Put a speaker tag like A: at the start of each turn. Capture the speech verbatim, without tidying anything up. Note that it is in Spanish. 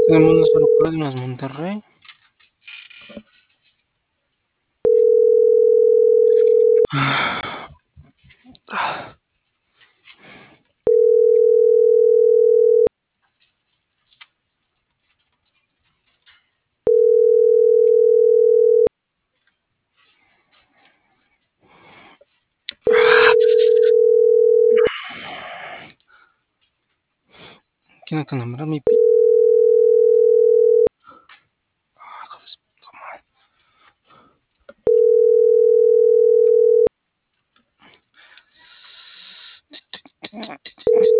A: Tenemos nuestro Cosmos Monterrey. ¿Quién nombrar mi pi? Ah, hijo de su puta madre.